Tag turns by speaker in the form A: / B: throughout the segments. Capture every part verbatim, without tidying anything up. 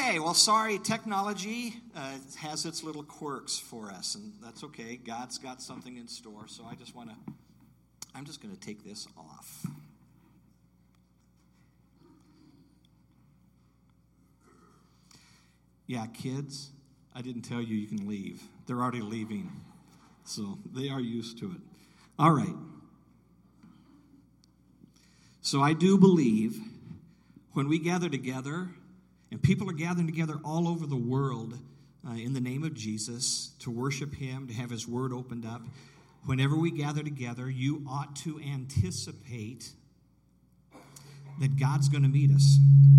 A: Okay, well, sorry, technology uh, has its little quirks for us, and that's okay. God's got something in store, so I just want to, I'm just going to take this off. Yeah, kids, I didn't tell you you can leave. They're already leaving, so they are used to it. All right. So I do believe when we gather together, and people are gathering together all over the world uh, in the name of Jesus to worship him, to have his word opened up, whenever we gather together, you ought to anticipate that God's going to meet us.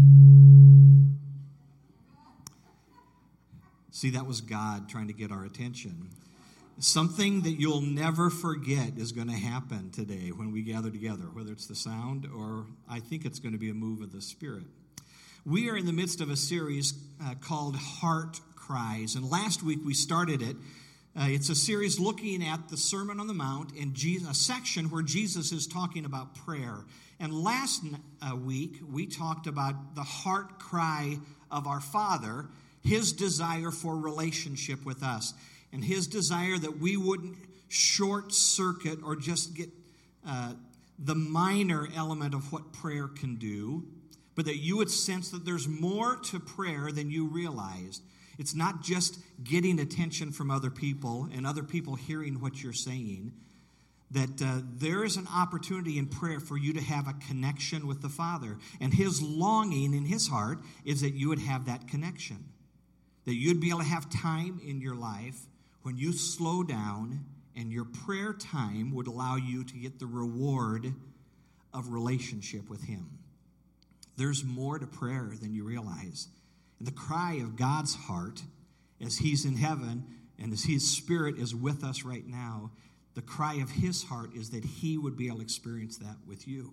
A: See, that was God trying to get our attention. Something that you'll never forget is going to happen today when we gather together, whether it's the sound or I think it's going to be a move of the Spirit. We are in the midst of a series uh, called Heart Cries, and last week we started it. Uh, it's a series looking at the Sermon on the Mount and Jesus, a section where Jesus is talking about prayer. And last uh, week we talked about the heart cry of our Father, his desire for relationship with us, and his desire that we wouldn't short circuit or just get uh, the minor element of what prayer can do, but that you would sense that there's more to prayer than you realized. It's not just getting attention from other people and other people hearing what you're saying, that uh, there is an opportunity in prayer for you to have a connection with the Father. And his longing in his heart is that you would have that connection, that you'd be able to have time in your life when you slow down and your prayer time would allow you to get the reward of relationship with him. There's more to prayer than you realize. And the cry of God's heart, as he's in heaven and as his Spirit is with us right now, the cry of his heart is that he would be able to experience that with you.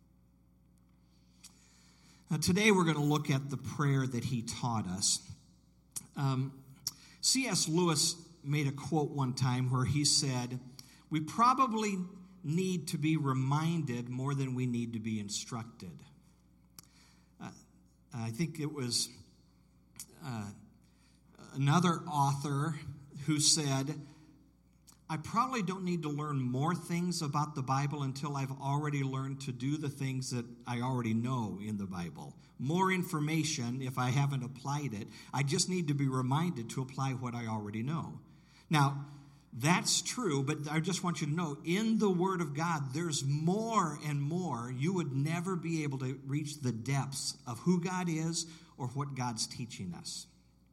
A: Now, today we're going to look at the prayer that he taught us. Um, C S Lewis made a quote one time where he said, "We probably need to be reminded more than we need to be instructed." Uh, I think it was uh, another author who said, "I probably don't need to learn more things about the Bible until I've already learned to do the things that I already know in the Bible. More information if I haven't applied it. I just need to be reminded to apply what I already know." Now, that's true, but I just want you to know, in the Word of God, there's more and more. You would never be able to reach the depths of who God is or what God's teaching us.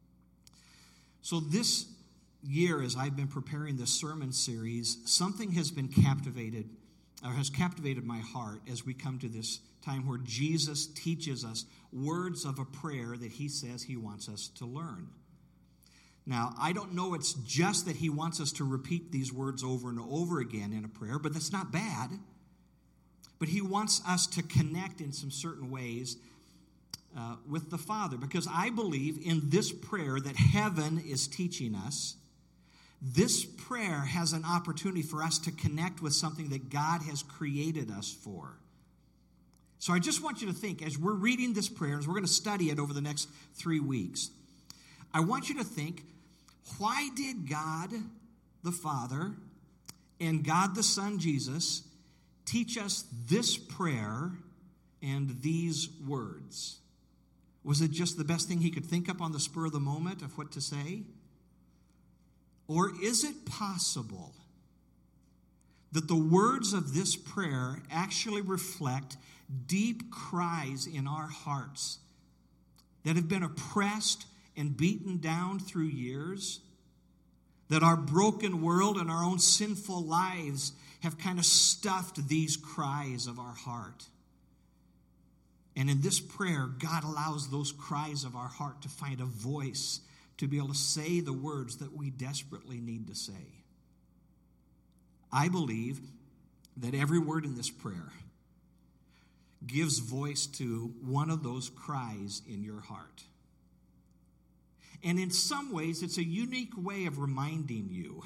A: So this year, as I've been preparing this sermon series, something has been captivated, or has captivated my heart as we come to this time where Jesus teaches us words of a prayer that he says he wants us to learn. Now, I don't know it's just that he wants us to repeat these words over and over again in a prayer, but that's not bad. But he wants us to connect in some certain ways uh, with the Father, because I believe in this prayer that heaven is teaching us. This prayer has an opportunity for us to connect with something that God has created us for. So I just want you to think, as we're reading this prayer, as we're going to study it over the next three weeks, I want you to think, why did God the Father and God the Son, Jesus, teach us this prayer and these words? Was it just the best thing he could think up on the spur of the moment of what to say? Or is it possible that the words of this prayer actually reflect deep cries in our hearts that have been oppressed and beaten down through years, that our broken world and our own sinful lives have kind of stuffed these cries of our heart? And in this prayer, God allows those cries of our heart to find a voice to be able to say the words that we desperately need to say. I believe that every word in this prayer gives voice to one of those cries in your heart. And in some ways, it's a unique way of reminding you.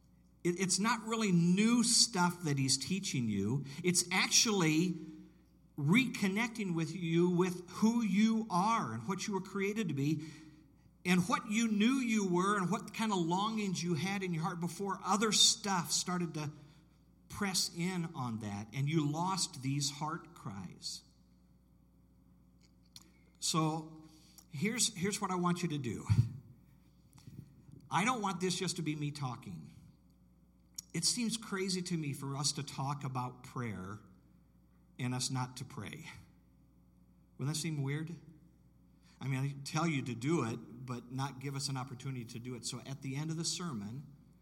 A: It's not really new stuff that he's teaching you. It's actually reconnecting with you with who you are and what you were created to be and what you knew you were and what kind of longings you had in your heart before other stuff started to press in on that and you lost these heart cries. So here's, here's what I want you to do. I don't want this just to be me talking. It seems crazy to me for us to talk about prayer and us not to pray. Wouldn't that seem weird? I mean, I tell you to do it, but not give us an opportunity to do it. So at the end of the sermon,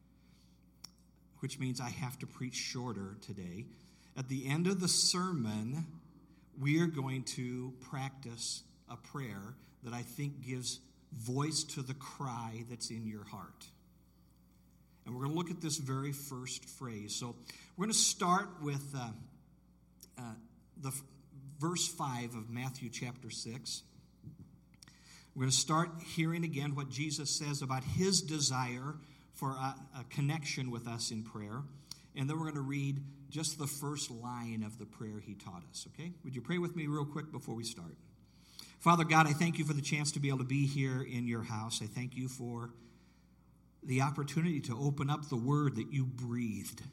A: which means I have to preach shorter today, at the end of the sermon, we are going to practice a prayer that I think gives voice to the cry that's in your heart. And we're going to look at this very first phrase. So we're going to start with uh, uh, the f- verse five of Matthew chapter six. We're going to start hearing again what Jesus says about his desire for a, a connection with us in prayer. And then we're going to read just the first line of the prayer he taught us, okay? Would you pray with me real quick before we start? Father God, I thank you for the chance to be able to be here in your house. I thank you for the opportunity to open up the word that you breathed.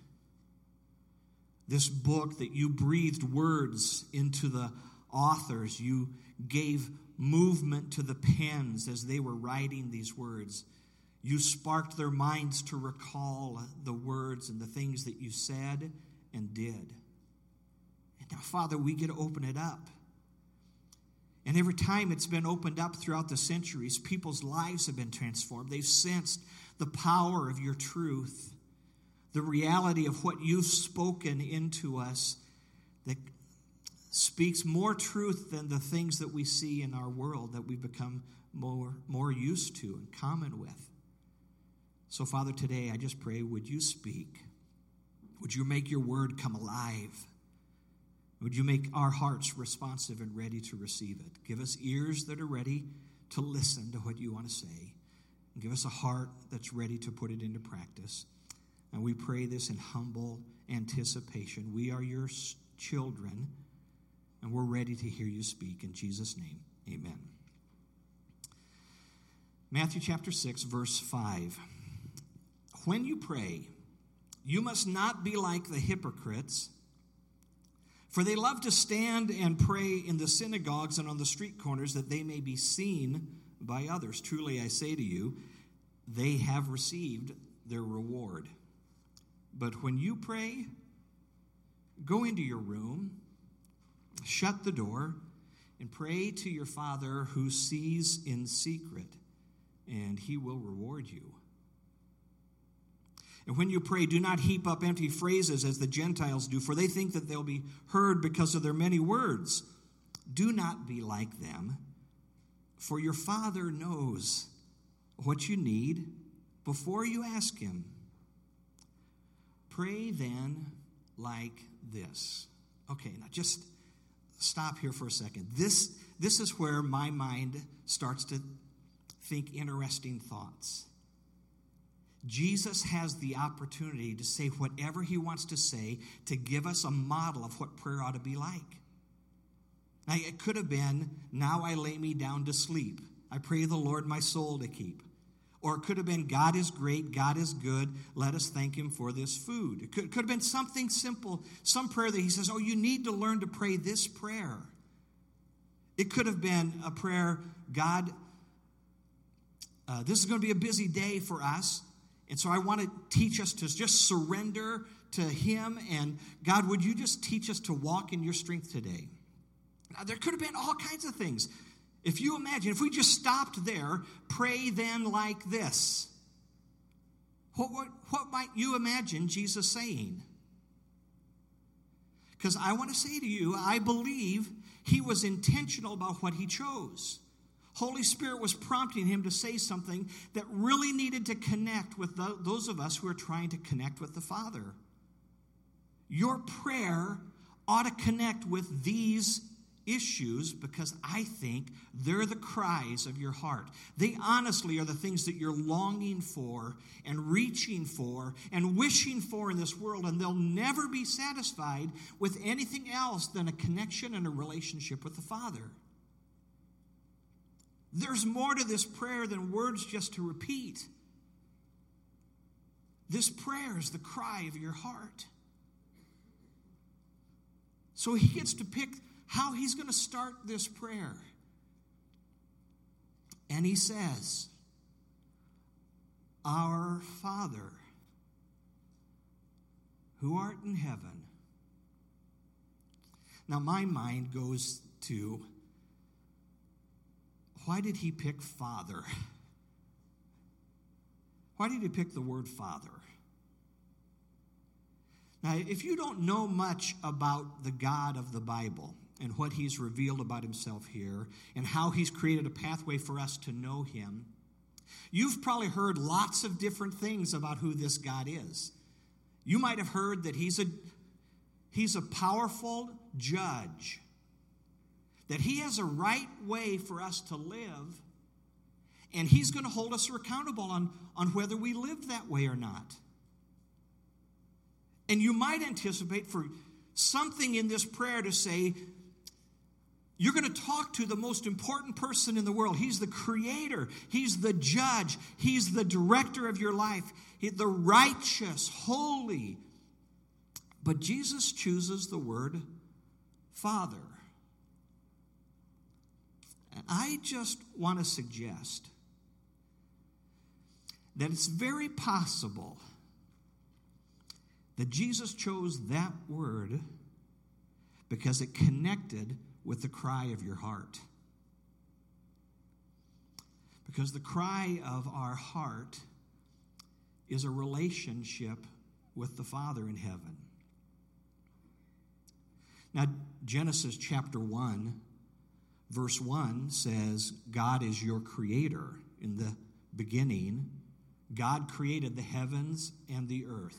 A: This book that you breathed words into the authors. You gave movement to the pens as they were writing these words. You sparked their minds to recall the words and the things that you said and did. And now, Father, we get to open it up. And every time it's been opened up throughout the centuries, people's lives have been transformed. They've sensed the power of your truth, the reality of what you've spoken into us that speaks more truth than the things that we see in our world that we've become more, more used to and common with. So, Father, today I just pray, would you speak? Would you make your word come alive? Would you make our hearts responsive and ready to receive it? Give us ears that are ready to listen to what you want to say. And give us a heart that's ready to put it into practice. And we pray this in humble anticipation. We are your children, and we're ready to hear you speak. In Jesus' name, amen. Matthew chapter six, verse five. When you pray, you must not be like the hypocrites, for they love to stand and pray in the synagogues and on the street corners that they may be seen by others. Truly, I say to you, they have received their reward. But when you pray, go into your room, shut the door, and pray to your Father who sees in secret, and he will reward you. And when you pray, do not heap up empty phrases as the Gentiles do, for they think that they'll be heard because of their many words. Do not be like them, for your Father knows what you need before you ask him. Pray then like this. Okay, now just stop here for a second. This, this is where my mind starts to think interesting thoughts. Jesus has the opportunity to say whatever he wants to say to give us a model of what prayer ought to be like. Now, it could have been, now I lay me down to sleep. I pray the Lord my soul to keep. Or it could have been, God is great, God is good, let us thank him for this food. It could, it could have been something simple, some prayer that he says, oh, you need to learn to pray this prayer. It could have been a prayer, God, uh, this is going to be a busy day for us. And so I want to teach us to just surrender to him. And God, would you just teach us to walk in your strength today? Now, there could have been all kinds of things. If you imagine, if we just stopped there, pray then like this. What, what, what might you imagine Jesus saying? Because I want to say to you, I believe he was intentional about what he chose. Holy Spirit was prompting him to say something that really needed to connect with the, those of us who are trying to connect with the Father. Your prayer ought to connect with these issues because I think they're the cries of your heart. They honestly are the things that you're longing for and reaching for and wishing for in this world, and they'll never be satisfied with anything else than a connection and a relationship with the Father. There's more to this prayer than words just to repeat. This prayer is the cry of your heart. So he gets to pick how he's going to start this prayer. And he says, Our Father, who art in heaven. Now my mind goes to, why did he pick Father? Why did he pick the word Father? Now, if you don't know much about the God of the Bible and what he's revealed about himself here and how he's created a pathway for us to know him, you've probably heard lots of different things about who this God is. You might have heard that he's a, he's a powerful judge, that he has a right way for us to live, and he's going to hold us accountable on, on whether we live that way or not. And you might anticipate for something in this prayer to say, you're going to talk to the most important person in the world. He's the creator. He's the judge. He's the director of your life. He's the righteous, holy. But Jesus chooses the word Father. And I just want to suggest that it's very possible that Jesus chose that word because it connected with the cry of your heart. Because the cry of our heart is a relationship with the Father in heaven. Now, Genesis chapter one, verse one says, God is your creator. In the beginning, God created the heavens and the earth.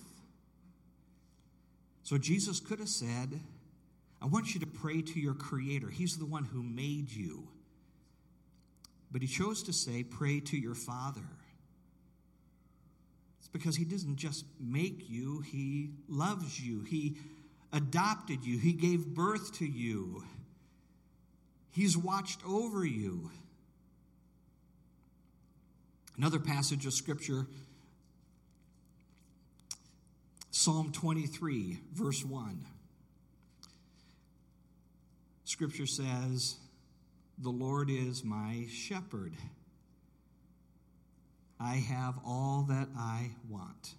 A: So Jesus could have said, I want you to pray to your Creator. He's the one who made you. But he chose to say, pray to your Father. It's because he doesn't just make you, he loves you. He adopted you. He gave birth to you. He's watched over you. Another passage of Scripture, Psalm twenty-three, verse one. Scripture says, the Lord is my shepherd. I have all that I want.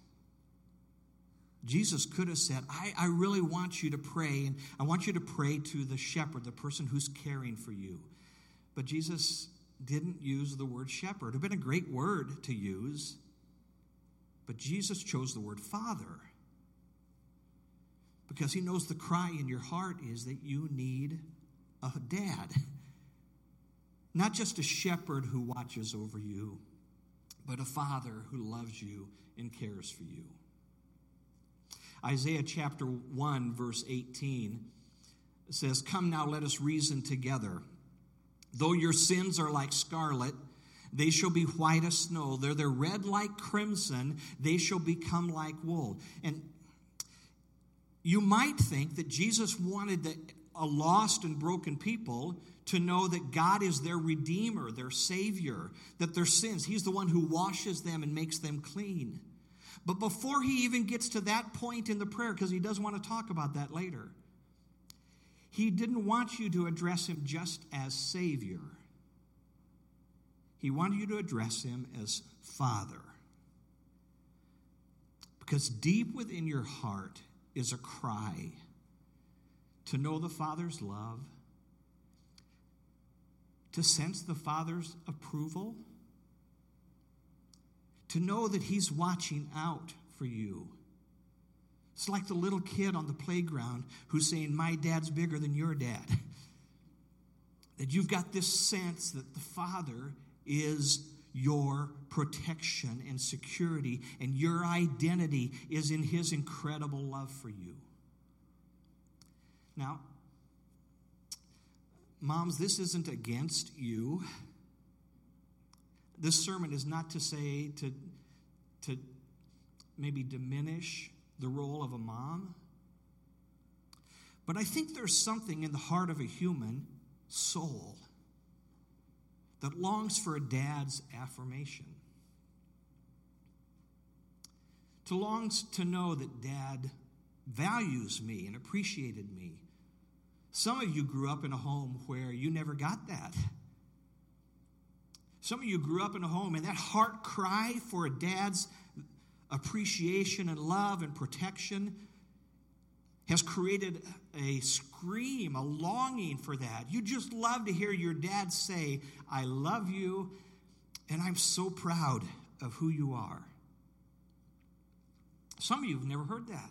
A: Jesus could have said, I, I really want you to pray, and I want you to pray to the shepherd, the person who's caring for you. But Jesus didn't use the word shepherd. It would have been a great word to use, but Jesus chose the word Father. Because he knows the cry in your heart is that you need a dad. Not just a shepherd who watches over you, but a father who loves you and cares for you. Isaiah chapter one, verse eighteen says, come now, let us reason together. Though your sins are like scarlet, they shall be white as snow. Though they're red like crimson, they shall become like wool. And you might think that Jesus wanted the, a lost and broken people to know that God is their Redeemer, their Savior, that their sins, he's the one who washes them and makes them clean. But before he even gets to that point in the prayer, because he does want to talk about that later, he didn't want you to address him just as Savior. He wanted you to address him as Father. Because deep within your heart is a cry to know the Father's love, to sense the Father's approval, to know that he's watching out for you. It's like the little kid on the playground who's saying, my dad's bigger than your dad. That you've got this sense that the Father is your protection and security, and your identity is in his incredible love for you. Now, moms, this isn't against you. This sermon is not to say to, to maybe diminish the role of a mom. But I think there's something in the heart of a human soul that longs for a dad's affirmation. To longs to know that dad values me and appreciated me. Some of you grew up in a home where you never got that. Some of you grew up in a home and that heart cry for a dad's appreciation and love and protection has created a scream, a longing for that. You just love to hear your dad say, I love you, and I'm so proud of who you are. Some of you have never heard that.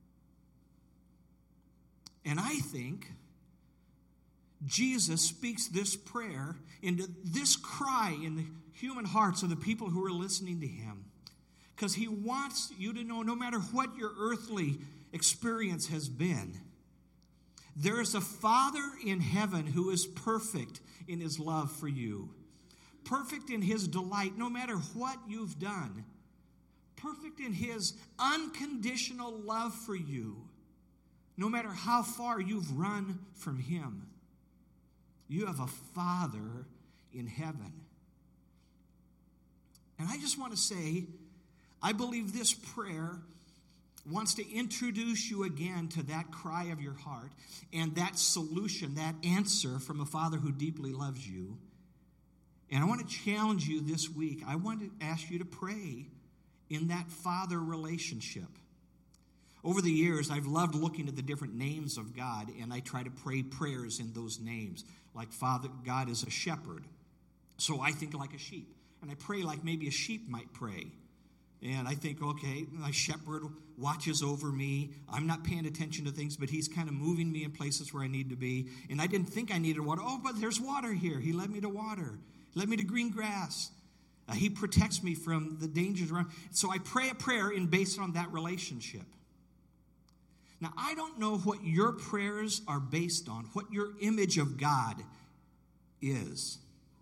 A: And I think Jesus speaks this prayer into this cry in the human hearts of the people who are listening to him. Because he wants you to know, no matter what your earthly experience has been, there is a Father in heaven who is perfect in his love for you. Perfect in his delight, no matter what you've done. Perfect in his unconditional love for you, no matter how far you've run from him. You have a Father in heaven. And I just want to say, I believe this prayer wants to introduce you again to that cry of your heart and that solution, that answer from a Father who deeply loves you. And I want to challenge you this week. I want to ask you to pray in that Father relationship. Over the years, I've loved looking at the different names of God, and I try to pray prayers in those names. Like Father, God is a shepherd, so I think like a sheep. And I pray like maybe a sheep might pray. And I think, okay, my shepherd watches over me. I'm not paying attention to things, but he's kind of moving me in places where I need to be. And I didn't think I needed water. Oh, but there's water here. He led me to water. He led me to green grass. Uh, he protects me from the dangers around. So I pray a prayer in based on that relationship. Now, I don't know what your prayers are based on, what your image of God is.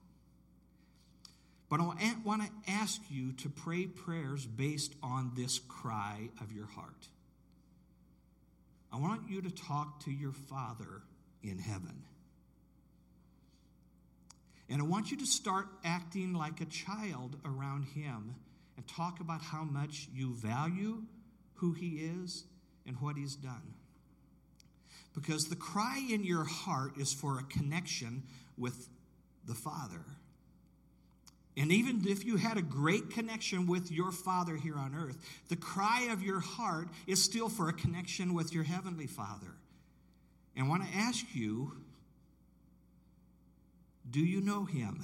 A: But I want to ask you to pray prayers based on this cry of your heart. I want you to talk to your Father in heaven. And I want you to start acting like a child around him and talk about how much you value who he is and what he's done. Because the cry in your heart is for a connection with the Father. And even if you had a great connection with your Father here on earth, the cry of your heart is still for a connection with your Heavenly Father. And I want to ask you, do you know him?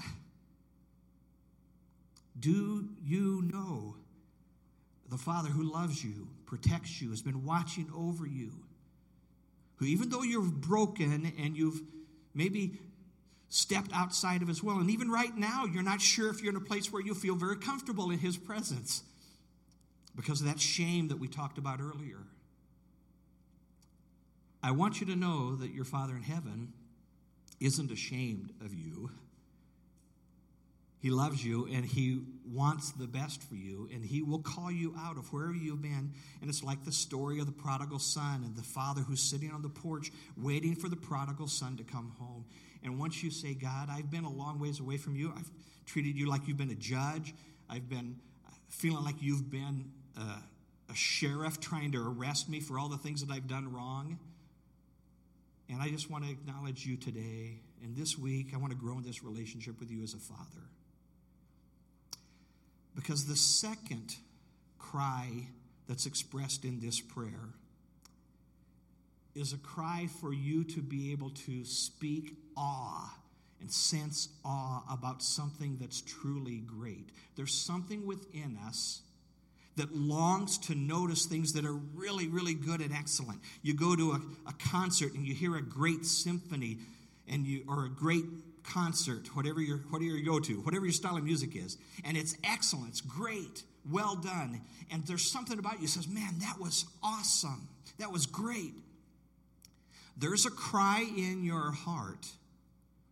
A: Do you know the Father who loves you, protects you, has been watching over you, who even though you're broken and you've maybe stepped outside of his will, and even right now you're not sure if you're in a place where you feel very comfortable in his presence because of that shame that we talked about earlier. I want you to know that your Father in heaven isn't ashamed of you. He loves you, and he wants the best for you, and he will call you out of wherever you've been. And it's like the story of the prodigal son and the father who's sitting on the porch waiting for the prodigal son to come home. And once you say, God, I've been a long ways away from you. I've treated you like you've been a judge. I've been feeling like you've been a, a sheriff trying to arrest me for all the things that I've done wrong. And I just want to acknowledge you today. And this week, I want to grow in this relationship with you as a father. Because the second cry that's expressed in this prayer is a cry for you to be able to speak awe and sense awe about something that's truly great. There's something within us that longs to notice things that are really, really good and excellent. You go to a, a concert and you hear a great symphony and you or a great concert, whatever your whatever you go to, whatever your style of music is, and it's excellent, it's great, well done, and there's something about you that says, man, that was awesome, that was great. There's a cry in your heart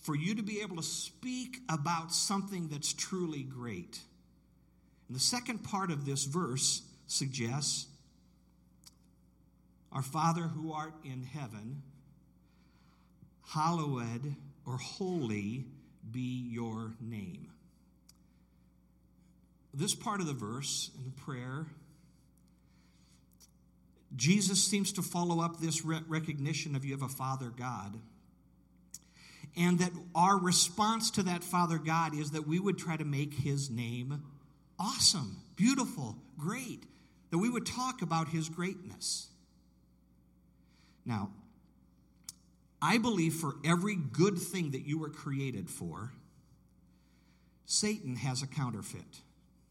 A: for you to be able to speak about something that's truly great. And the second part of this verse suggests, our Father who art in heaven, hallowed or holy be your name. This part of the verse in the prayer, Jesus seems to follow up this re- recognition of you have a Father God. And that our response to that Father God is that we would try to make his name awesome, beautiful, great. That we would talk about his greatness. Now, I believe for every good thing that you were created for, Satan has a counterfeit.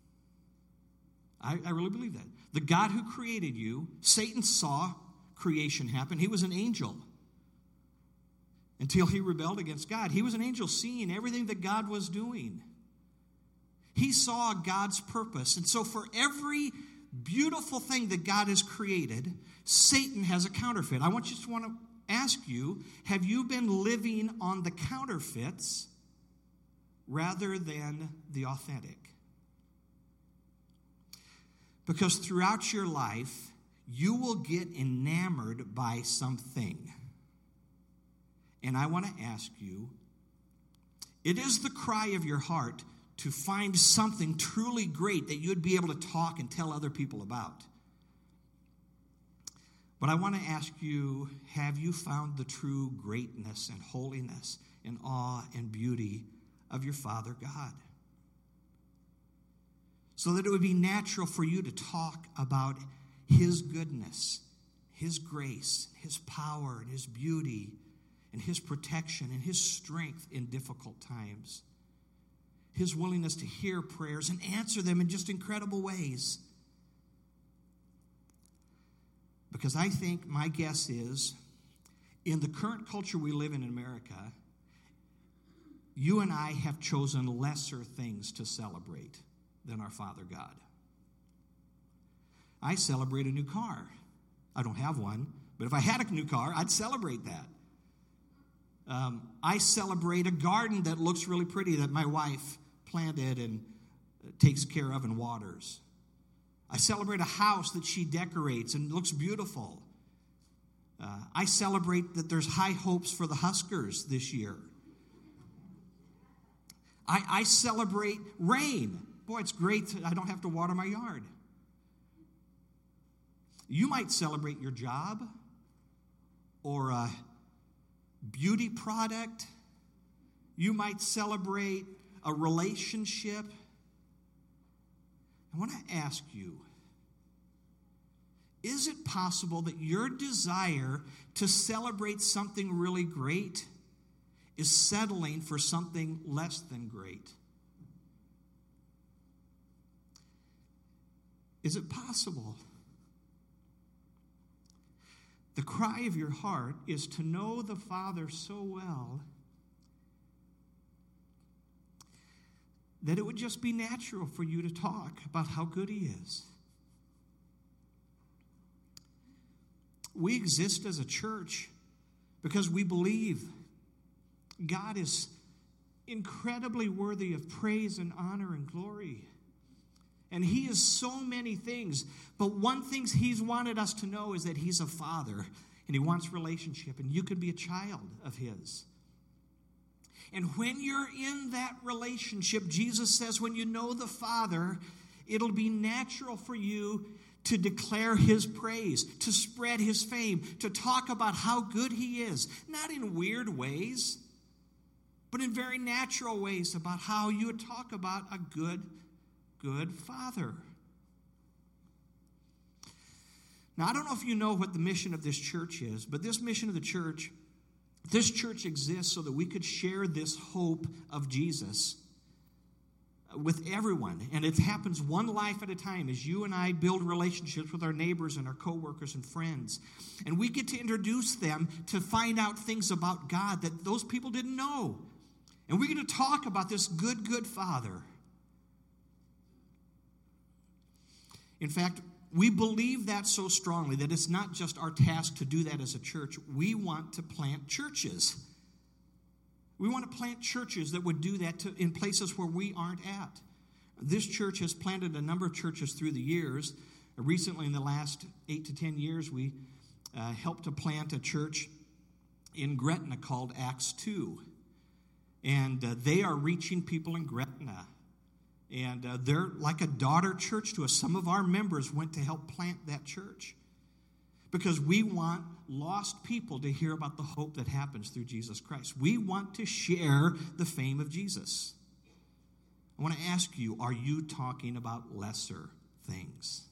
A: I, I really believe that. The God who created you, Satan saw creation happen. He was an angel until he rebelled against God. He was an angel seeing everything that God was doing. He saw God's purpose. And so for every beautiful thing that God has created, Satan has a counterfeit. I want you to want to ask you, have you been living on the counterfeits rather than the authentic? Because throughout your life, you will get enamored by something. And I want to ask you, it is the cry of your heart to find something truly great that you'd be able to talk and tell other people about. But I want to ask you, have you found the true greatness and holiness and awe and beauty of your Father God? So that it would be natural for you to talk about his goodness, his grace, his power, and his beauty, and his protection, and his strength in difficult times. His willingness to hear prayers and answer them in just incredible ways. Because I think, my guess is, in the current culture we live in in America, you and I have chosen lesser things to celebrate than our Father God. I celebrate a new car. I don't have one, but if I had a new car, I'd celebrate that. Um, I celebrate a garden that looks really pretty that my wife planted and takes care of and waters. I celebrate a house that she decorates and looks beautiful. Uh, I celebrate that there's high hopes for the Huskers this year. I, I celebrate rain. Boy, it's great. I don't have to water my yard. You might celebrate your job or a beauty product. You might celebrate a relationship. I want to ask you, is it possible that your desire to celebrate something really great is settling for something less than great? Is it possible? The cry of your heart is to know the Father so well that it would just be natural for you to talk about how good he is. We exist as a church because we believe God is incredibly worthy of praise and honor and glory. And he is so many things. But one thing he's wanted us to know is that he's a father. And he wants relationship. And you could be a child of his. And when you're in that relationship, Jesus says when you know the Father, it'll be natural for you to declare his praise, to spread his fame, to talk about how good he is. Not in weird ways, but in very natural ways about how you would talk about a good Good Father. Now, I don't know if you know what the mission of this church is, but this mission of the church, this church exists so that we could share this hope of Jesus with everyone. And it happens one life at a time as you and I build relationships with our neighbors and our coworkers and friends. And we get to introduce them to find out things about God that those people didn't know. And we're going to talk about this good, good Father. In fact, we believe that so strongly that it's not just our task to do that as a church. We want to plant churches. We want to plant churches that would do that to, in places where we aren't at. This church has planted a number of churches through the years. Recently, in the last eight to ten years, we uh, helped to plant a church in Gretna called Acts two. And uh, they are reaching people in Gretna. And uh, they're like a daughter church to us. Some of our members went to help plant that church because we want lost people to hear about the hope that happens through Jesus Christ. We want to share the fame of Jesus. I want to ask you, are you talking about lesser things?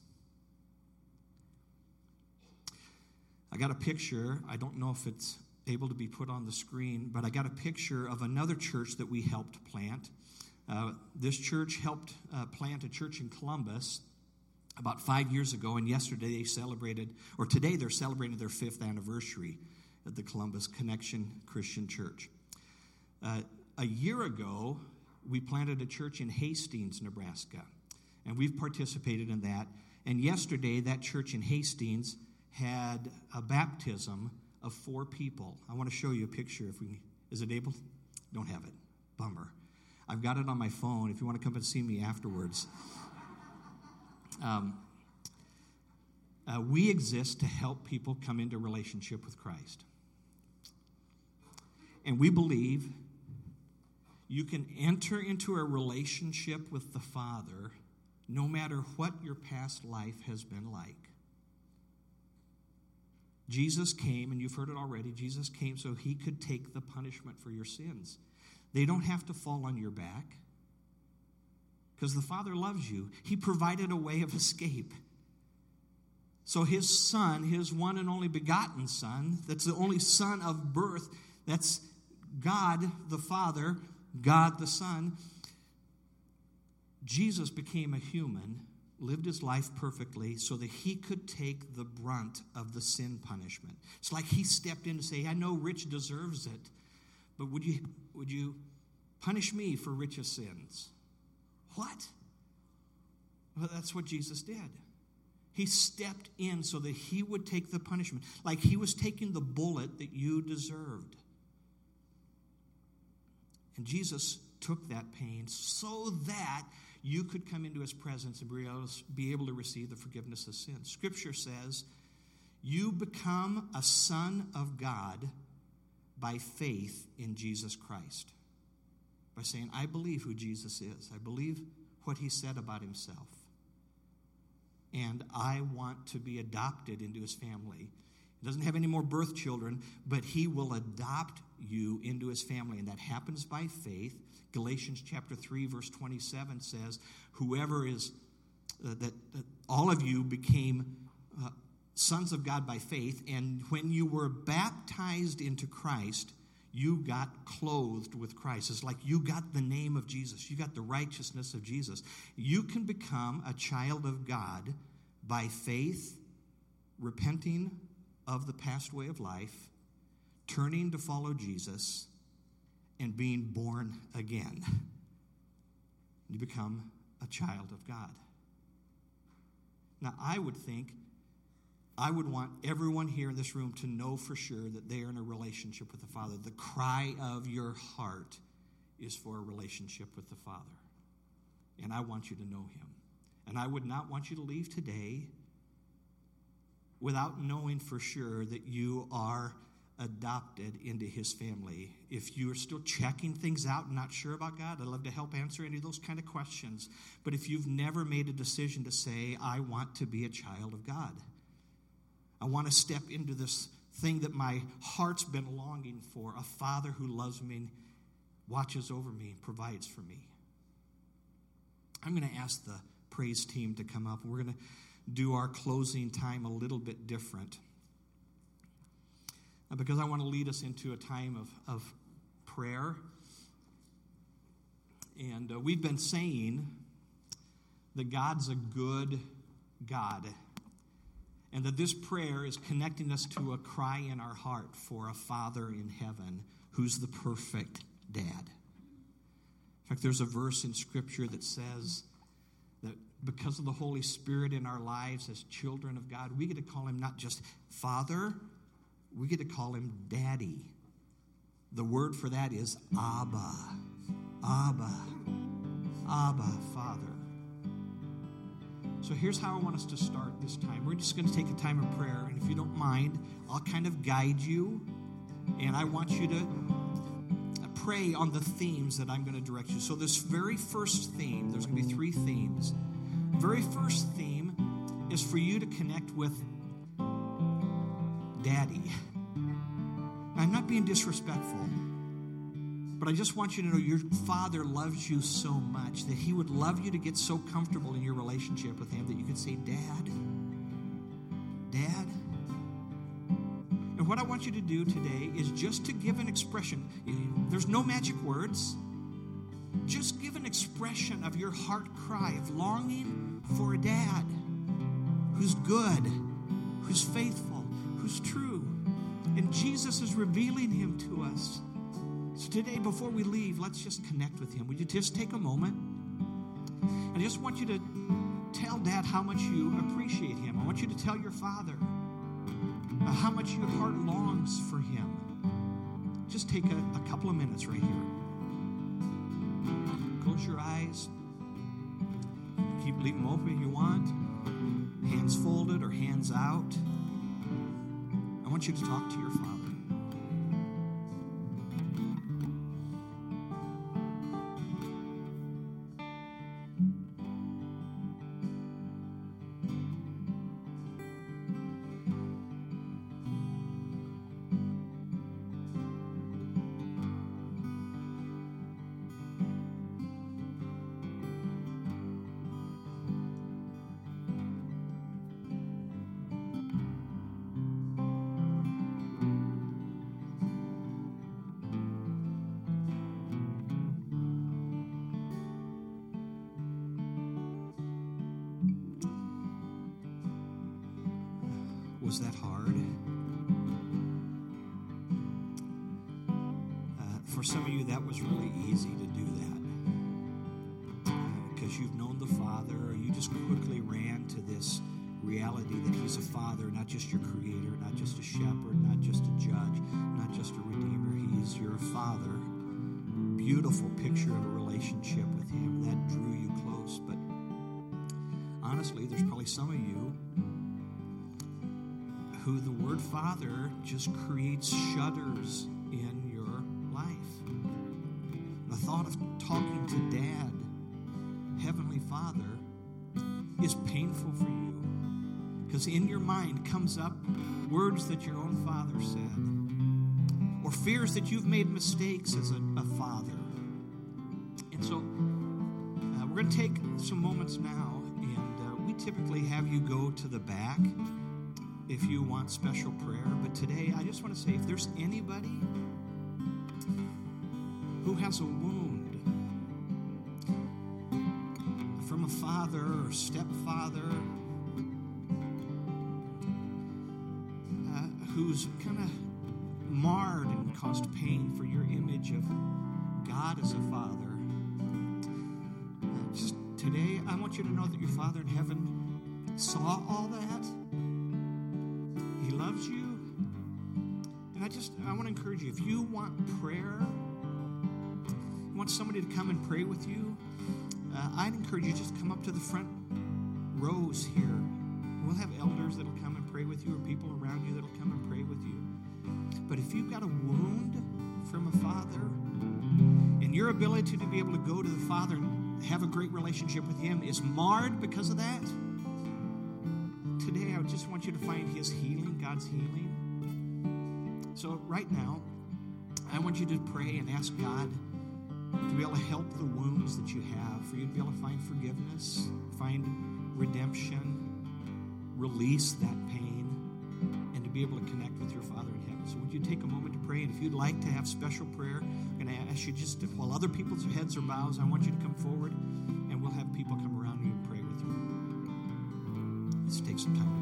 A: I got a picture. I don't know if it's able to be put on the screen, but I got a picture of another church that we helped plant. Uh, this church helped uh, plant a church in Columbus about five years ago, and yesterday they celebrated, or today they're celebrating their fifth anniversary at the Columbus Connection Christian Church. Uh, a year ago, we planted a church in Hastings, Nebraska, and we've participated in that. And yesterday, that church in Hastings had a baptism of four people. I want to show you a picture. If we is it able? Don't have it. Bummer. I've got it on my phone. If you want to come and see me afterwards. Um, uh, we exist to help people come into relationship with Christ. And we believe you can enter into a relationship with the Father no matter what your past life has been like. Jesus came, and you've heard it already, Jesus came so he could take the punishment for your sins. They don't have to fall on your back because the Father loves you. He provided a way of escape. So his Son, his one and only begotten Son, that's the only Son of birth, that's God the Father, God the Son. Jesus became a human, lived his life perfectly so that he could take the brunt of the sin punishment. It's like he stepped in to say, I know Rich deserves it, but would you, would you punish me for Rich's sins? What? Well, that's what Jesus did. He stepped in so that he would take the punishment, like he was taking the bullet that you deserved. And Jesus took that pain so that you could come into his presence and be able to receive the forgiveness of sins. Scripture says, you become a son of God by faith in Jesus Christ. By saying, I believe who Jesus is. I believe what he said about himself. And I want to be adopted into his family. He doesn't have any more birth children, but he will adopt you into his family. And that happens by faith. Galatians chapter three, verse twenty-seven says, whoever is, uh, that, that all of you became uh, sons of God by faith, and when you were baptized into Christ, you got clothed with Christ. It's like you got the name of Jesus. You got the righteousness of Jesus. You can become a child of God by faith, repenting of the past way of life, turning to follow Jesus, and being born again. You become a child of God. Now, I would think, I would want everyone here in this room to know for sure that they are in a relationship with the Father. The cry of your heart is for a relationship with the Father. And I want you to know him. And I would not want you to leave today without knowing for sure that you are adopted into his family. If you're still checking things out and not sure about God, I'd love to help answer any of those kind of questions. But if you've never made a decision to say, I want to be a child of God, I want to step into this thing that my heart's been longing for, a Father who loves me, watches over me, provides for me. I'm going to ask the praise team to come up. We're going to do our closing time a little bit different, because I want to lead us into a time of, of prayer. And uh, we've been saying that God's a good God, and that this prayer is connecting us to a cry in our heart for a Father in heaven who's the perfect dad. In fact, there's a verse in Scripture that says that because of the Holy Spirit in our lives as children of God, we get to call him not just Father, we get to call him Daddy. The word for that is Abba. Abba. Abba, Father. So here's how I want us to start this time. We're just going to take a time of prayer, and if you don't mind, I'll kind of guide you, and I want you to pray on the themes that I'm going to direct you. So this very first theme, there's going to be three themes. Very first theme is for you to connect with Daddy. I'm not being disrespectful, but I just want you to know your Father loves you so much that He would love you to get so comfortable in your relationship with Him that you could say, Dad, Dad. And what I want you to do today is just to give an expression. There's no magic words. Just give an expression of your heart cry of longing for a dad who's good, who's faithful, who's true. And Jesus is revealing Him to us. So today, before we leave, let's just connect with Him. Would you just take a moment? And I just want you to tell Dad how much you appreciate Him. I want you to tell your Father uh, how much your heart longs for Him. Just take a, a couple of minutes right here. Close your eyes. Keep leave them open if you want. Hands folded or hands out. I want you to talk to your Father. Was that hard? Uh, for some of you, that was really easy to do that. Because uh, you've known the Father, or you just quickly ran to this reality that He's a Father, not just your Creator, not just a Shepherd, not just a Judge, not just a Redeemer. He's your Father. Beautiful picture of a relationship with Him. That drew you close. But honestly, there's probably some of you who the word Father just creates shudders in your life. The thought of talking to Dad, Heavenly Father, is painful for you because in your mind comes up words that your own father said or fears that you've made mistakes as a, a father. And so uh, we're going to take some moments now, and uh, we typically have you go to the back if you want special prayer. But today, I just want to say, if there's anybody who has a wound from a father or stepfather uh, who's kind of marred and caused pain for your image of God as a father, uh, just today, I want you to know that your Father in heaven saw all that. He loves you. And I just, I want to encourage you, if you want prayer, you want somebody to come and pray with you, uh, I'd encourage you just come up to the front rows here. We'll have elders that'll come and pray with you, or people around you that'll come and pray with you. But if you've got a wound from a father, and your ability to be able to go to the Father and have a great relationship with Him is marred because of that, today I just want you to find His healing, God's healing. So right now, I want you to pray and ask God to be able to help the wounds that you have, for you to be able to find forgiveness, find redemption, release that pain, and to be able to connect with your Father in heaven. So would you take a moment to pray? And if you'd like to have special prayer, I'm going to ask you just, to, while other people's heads are bowed, I want you to come forward, and we'll have people come around you and pray with you. Let's take some time.